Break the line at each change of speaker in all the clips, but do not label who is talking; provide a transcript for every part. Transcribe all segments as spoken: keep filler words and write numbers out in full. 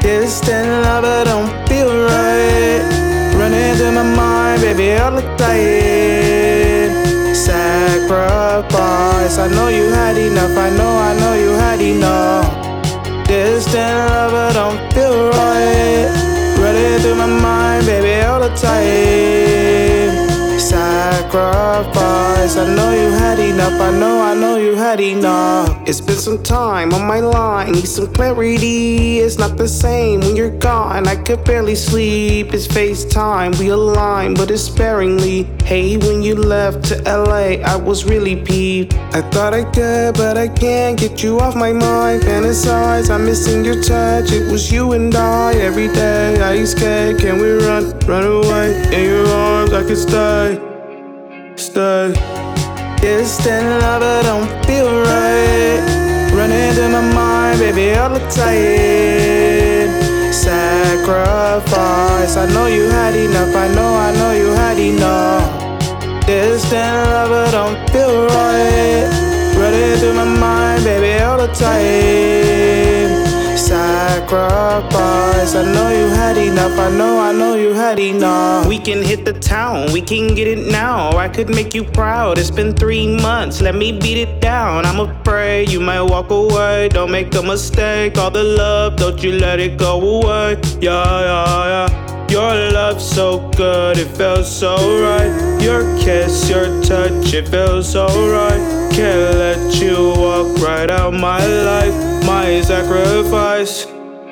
Distant lover don't feel right. Running through my mind, baby, all the time. Sacrifice, I know you had enough. I know, I know you had enough. Distant lover don't feel right. Running through my mind, baby, all the time. Sacrifice, I know you had enough. I know, I know you had enough. It's been some time on my line, need some clarity. It's not the same when you're gone. I could barely sleep. It's FaceTime, we align, but it's sparingly. Hey, when you left to L A, I was really peeved. I thought I could, but I can't get you off my mind. Fantasize, I'm missing your touch. It was you and I every day. Are you scared? Can we run, run away? In your arms, I could stay, stay. Distant lover don't feel right. Running through my mind, baby, all the time. Sacrifice, I know you had enough. I know, I know you had enough. Distant lover don't feel right. Running through my mind, baby, all the time. Sacrifice, I know you had enough. I know, I know you had enough. We can hit the town, we can get it now. I could make you proud. It's been three months, let me beat it down. I'm afraid you might walk away. Don't make a mistake. All the love, don't you let it go away. Yeah, yeah, yeah. Your love so good, it feels so right. Your kiss, your touch, it feels so right. Can't let you walk right out my life, my sacrifice.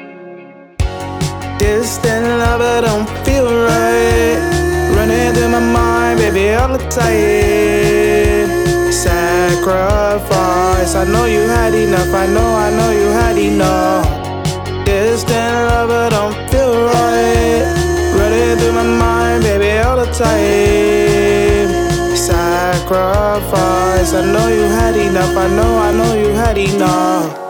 Distant lover don't feel right. Running through my mind, baby, all the time. Sacrifice, I know you had enough. I know, I know you had enough. Distant lover don't feel right. Running through my mind, baby, all the time. Sacrifice, I know you had enough. I know, I know you had enough.